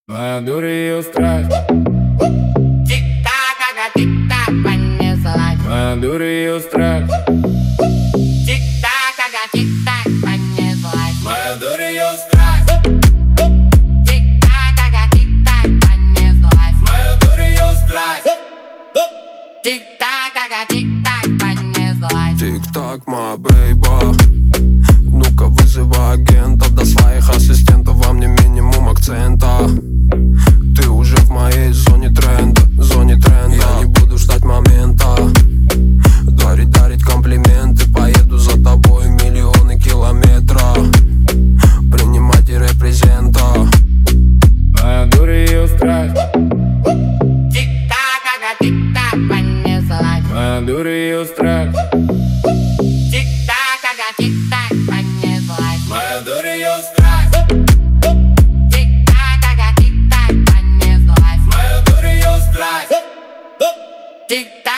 Моя дурь ее страсть. Тик-так, ага, тик-так, понеслась. Моя дурь ее страсть. Тик-так, ага, тик-так, понеслась. Моя дурь ее страсть. Тик-так, ага, тик-так, понеслась. Моя дурь ее страсть. Тик-так, ага, тик-так, понеслась. Тик-так, моя бейба. Ну-ка вызывай агентов, до своих ассистентов. Во мне минимум акцента. Ты уже в моей зоне тренда, зоне тренда. Я не буду ждать момента. Дарить комплименты. Поеду за тобой миллионы километров. Принимать и репрезента. Моя дурь ее страсть. Тик-так, ага, тик-так, понеслась. Моя дурь ее страсть. Тик-так, ага, тик-так, понеслась. Моя дурь ее страсть. Тик-так, ага, тик-так, понеслась. Моя дурь ее страсть. Тик-так.